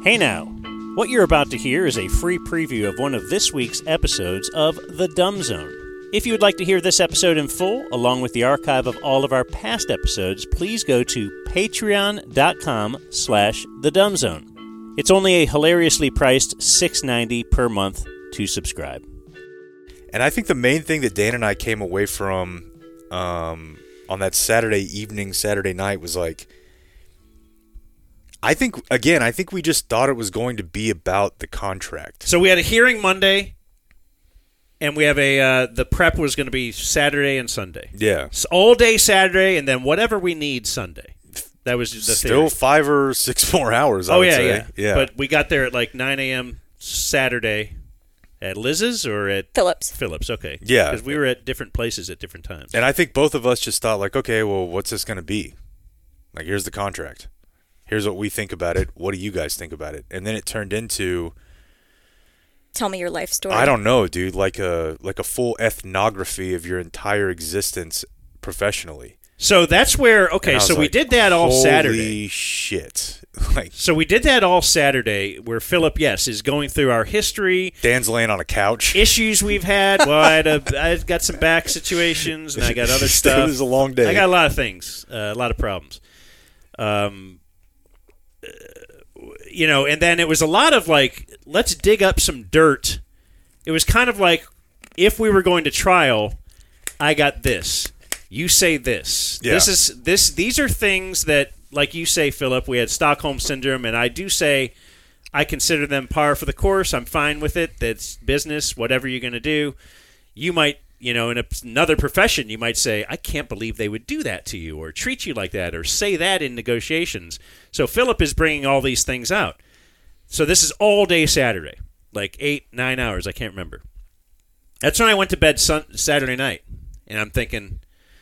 Hey now! What you're about to hear is a free preview of one of this week's episodes of The Dumb Zone. If you would like to hear this episode in full, along with the archive of all of our past episodes, please go to patreon.com/thedumbzone. It's only a hilariously priced $6.90 per month to subscribe. And I think the main thing that Dan and I came away from on that Saturday night was like, I think we just thought it was going to be about the contract. So we had a hearing Monday, and we have the prep was going to be Saturday and Sunday. Yeah. So all day Saturday, and then whatever we need Sunday. That was the Still theory. 5 or 6 more hours, I would say. Yeah. But we got there at like 9 a.m. Saturday at Liz's or at Phillips, okay. Yeah. Because we were at different places at different times. And I think both of us just thought, like, okay, well, what's this going to be? Like, here's the contract. Here's what we think about it. What do you guys think about it? And then it turned into, tell me your life story. I don't know, dude, like a full ethnography of your entire existence professionally. So that's where, okay, so we did that all Saturday. Holy shit. So we did that all Saturday where Philip, yes, is going through our history. Dan's laying on a couch. Issues we've had. Well, I got some back situations and I got other stuff. It was a long day. I got a lot of things, a lot of problems. And then it was a lot of like, let's dig up some dirt. It was kind of like, if we were going to trial, I got this. You say this. Yeah. These are things that, like you say, Philip, we had Stockholm Syndrome, and I do say I consider them par for the course. I'm fine with it. That's business, whatever you're going to do. You might, in another profession, you might say, I can't believe they would do that to you or treat you like that or say that in negotiations. So Philip is bringing all these things out. So this is all day Saturday, like 8-9 hours. I can't remember. That's when I went to bed Saturday night, and I'm thinking,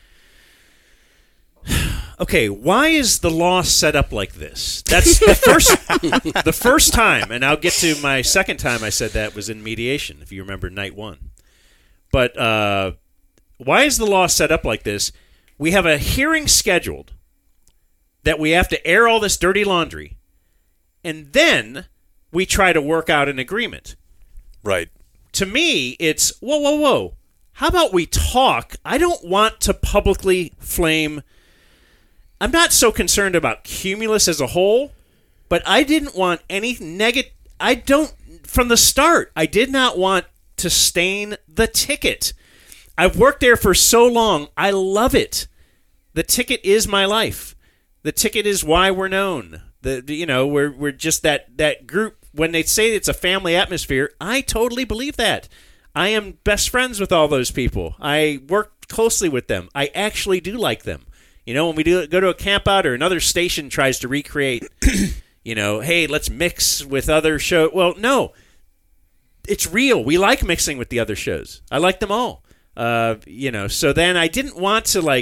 okay, why is the law set up like this? That's the first time, and I'll get to my second time I said that was in mediation, if you remember night one. But why is the law set up like this? We have a hearing scheduled that we have to air all this dirty laundry, and then we try to work out an agreement. Right. To me, it's, whoa. How about we talk? I don't want to publicly flame. I'm not so concerned about Cumulus as a whole, but I didn't want any negative. From the start, I did not want to stain the ticket. I've worked there for so long. I love it. The ticket is my life. The ticket is why we're known. We're just that group. When they say it's a family atmosphere, I totally believe that. I am best friends with all those people. I work closely with them. I actually do like them. When we go to a camp out or another station tries to recreate, hey, let's mix with other shows. Well, no. It's real. We like mixing with the other shows. I like them all. So then I didn't want to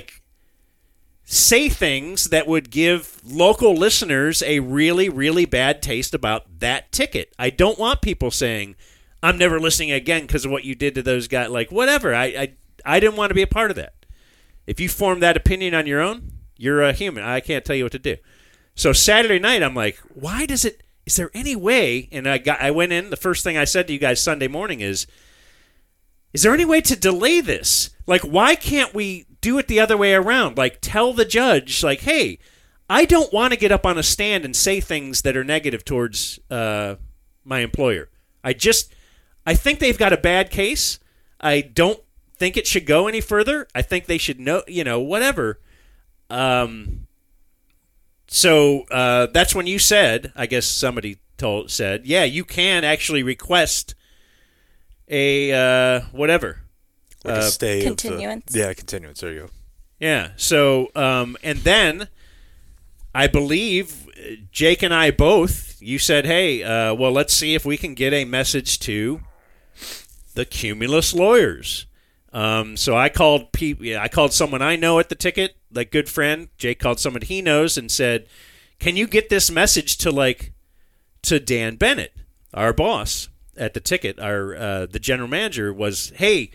say things that would give local listeners a really, really bad taste about that ticket. I don't want people saying, I'm never listening again because of what you did to those guys. Like, whatever. I didn't want to be a part of that. If you form that opinion on your own, you're a human. I can't tell you what to do. So Saturday night, I'm like, is there any way, and I went in, the first thing I said to you guys Sunday morning is there any way to delay this? Like, why can't we do it the other way around? Like, tell the judge, like, hey, I don't want to get up on a stand and say things that are negative towards my employer. I think they've got a bad case. I don't think it should go any further. I think they should know, whatever. So that's when you said, I guess somebody said, yeah, you can actually request a whatever. Like a stay continuance. Continuance. There you go. Yeah. So, and then I believe Jake and I both, you said, hey, well, let's see if we can get a message to the Cumulus lawyers. So I called someone I know at the ticket, like good friend. Jake called someone he knows and said, "Can you get this message to Dan Bennett, our boss at the ticket, the general manager was, hey,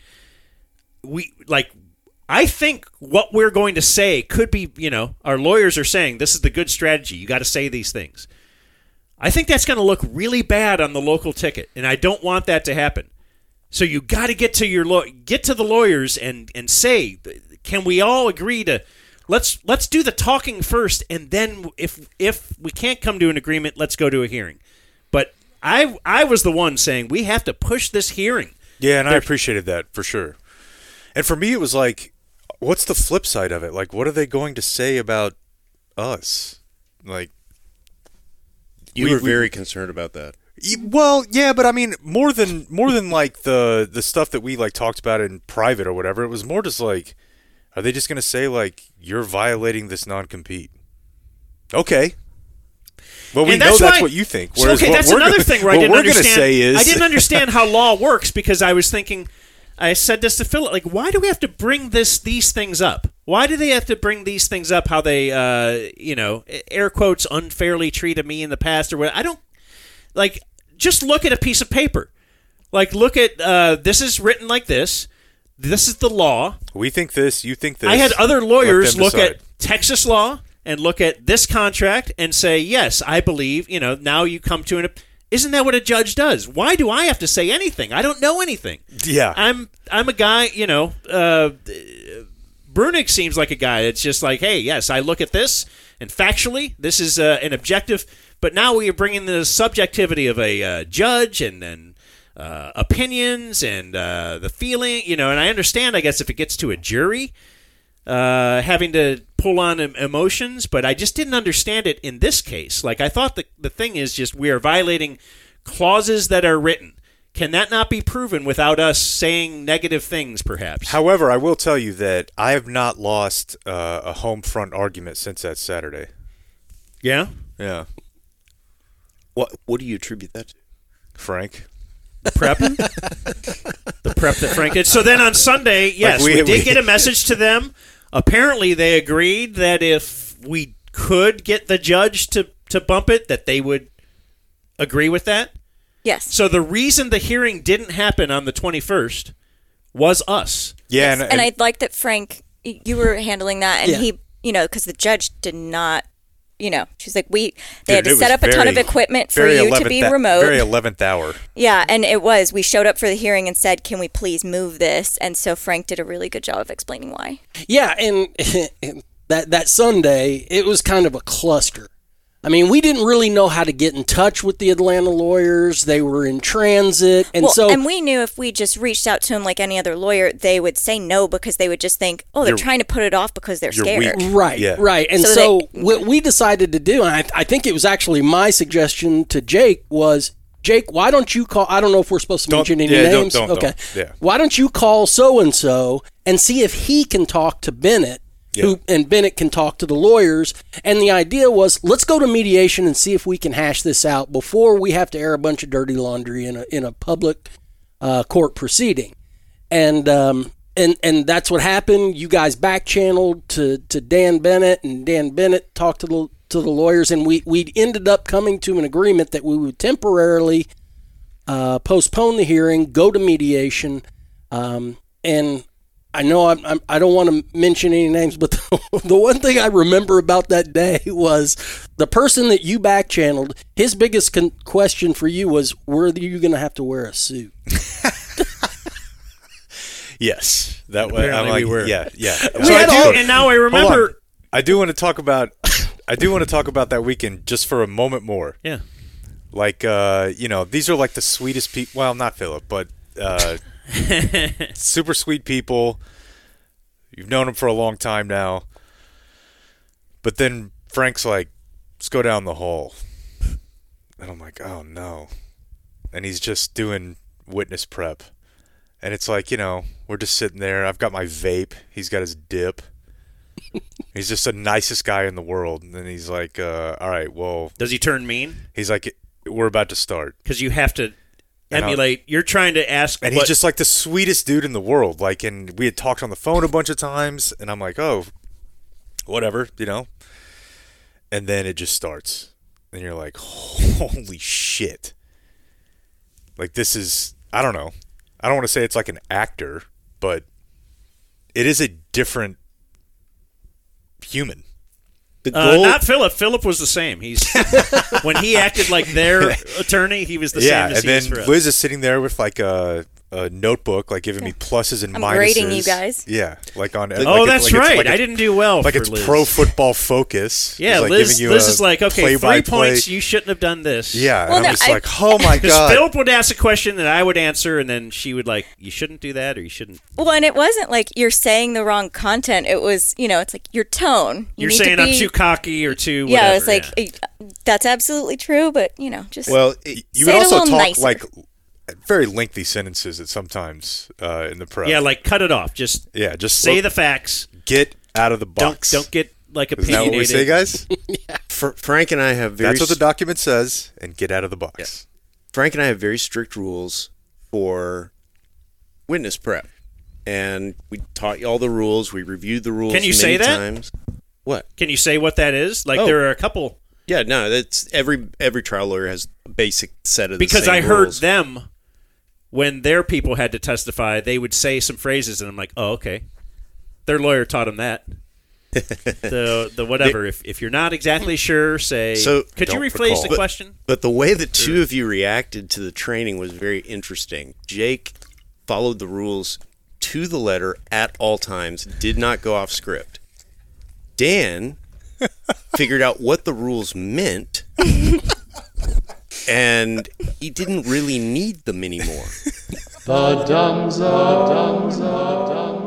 I think what we're going to say could be, our lawyers are saying this is the good strategy. You got to say these things. I think that's going to look really bad on the local ticket, and I don't want that to happen. So you got to get to the lawyers and say, can we all agree to let's do the talking first, and then if we can't come to an agreement, let's go to a hearing. But I was the one saying we have to push this hearing. Yeah, and I appreciated that for sure. And for me, it was like, what's the flip side of it? Like, what are they going to say about us? Like, you were very concerned about that. Well, yeah, but I mean, more than like the stuff that we like talked about in private or whatever. It was more just like, are they just going to say like you're violating this non-compete? Okay. Well, we know that's what you think. Whereas okay, that's another thing where I didn't understand. I didn't understand how law works because I was thinking. I said this to Philip, like, why do we have to bring these things up? Why do they have to bring these things up? How they, air quotes, unfairly treated me in the past or what? I don't like. Just look at a piece of paper. Like, look at this is written like this. This is the law. We think this. You think this. I had other lawyers look at Texas law and look at this contract and say, yes, I believe. Now you come to an. Isn't that what a judge does? Why do I have to say anything? I don't know anything. Yeah, I'm a guy. Brunig seems like a guy that's just like, hey, yes, I look at this and factually, this is an objective. But now we are bringing the subjectivity of a judge and then opinions and the feeling, and I understand, I guess, if it gets to a jury, having to pull on emotions, but I just didn't understand it in this case. Like, I thought the thing is just we are violating clauses that are written. Can that not be proven without us saying negative things, perhaps? However, I will tell you that I have not lost a home front argument since that Saturday. Yeah? Yeah. What do you attribute that to? Frank. The prep? The prep that Frank did. So then on Sunday, yes, we did get a message to them. Apparently they agreed that if we could get the judge to bump it, that they would agree with that. Yes. So the reason the hearing didn't happen on the 21st was us. Yeah. Yes. And I like that, Frank, you were handling that, and he, because the judge did not, she's like, they had to set up a ton of equipment for you to be remote. Very 11th hour. Yeah, and we showed up for the hearing and said, can we please move this? And so Frank did a really good job of explaining why. Yeah, and that Sunday, it was kind of a cluster. I mean, we didn't really know how to get in touch with the Atlanta lawyers. They were in transit. And and we knew if we just reached out to them like any other lawyer, they would say no because they would just think, they're trying to put it off because they're scared. Weak. Right, yeah. Right. And so what we decided to do, and I think it was actually my suggestion to Jake, was, Jake, why don't you call, I don't know if we're supposed to mention any names. Don't. Yeah. Why don't you call so-and-so and see if he can talk to Bennett? Yeah. And Bennett can talk to the lawyers. And the idea was, let's go to mediation and see if we can hash this out before we have to air a bunch of dirty laundry in a public court proceeding. And that's what happened. You guys back-channeled to Dan Bennett, and Dan Bennett talked to the lawyers, and we ended up coming to an agreement that we would temporarily postpone the hearing, go to mediation, and I know I don't want to mention any names, but the one thing I remember about that day was the person that you back-channeled, his biggest question for you was, were you going to have to wear a suit? Yes. That way. Apparently we were. Yeah. And now I remember. I do want to talk about that weekend just for a moment more. Yeah. Like, these are like the sweetest people. Well, not Philip, but super sweet people. You've known them for a long time now. But then Frank's like, let's go down the hall. And I'm like, oh no. And he's just doing witness prep. And it's like, we're just sitting there. I've got my vape. He's got his dip. He's just the nicest guy in the world. And then he's like, all right, well. Does he turn mean? He's like, we're about to start. Because you have to emulate. You're trying to ask. And he's just like the sweetest dude in the world. Like, and we had talked on the phone a bunch of times. And I'm like, oh, whatever, And then it just starts. And you're like, holy shit. Like, this is, I don't know. I don't want to say it's like an actor, but it is a different human. The goal, not Philip. Philip was the same. He's when he acted like their attorney, he was the same as he is for us. And then Liz is sitting there with like a notebook, like giving me pluses and minuses. I'm grading you guys. Yeah, like on. That's right. I didn't do well. Like for it's Liz. Pro Football Focus. Yeah, like Liz is like, okay, 3 points. You shouldn't have done this. Yeah, well, and I'm just like, oh my god. Because Philip would ask a question that I would answer, and then she would like, you shouldn't do that, or you shouldn't. Well, and it wasn't like you're saying the wrong content. It was, it's like your tone. You're saying I'm too cocky or too. Yeah, whatever. It's like that's absolutely true, but just you would also talk nicer. Like very lengthy sentences at sometimes in the press. Yeah, like cut it off. Just say the facts. Get out of the box. Don't get like opinionated. Is that what we say, guys? Yeah. Frank and I have very. That's what the document says, and get out of the box. Yeah. Frank and I have very strict rules for witness prep, and we taught you all the rules. We reviewed the rules. Can you many say that? Times. What? Can you say what that is? Like there are a couple. Yeah, no, that's every trial lawyer has a basic set of because the same I heard rules. them when their people had to testify, they would say some phrases, and I'm like, oh, okay. Their lawyer taught them that. the whatever. If you're not exactly sure, say. So could you rephrase the question? But the way the two of you reacted to the training was very interesting. Jake followed the rules to the letter at all times, did not go off script. Dan figured out what the rules meant, and he didn't really need them anymore.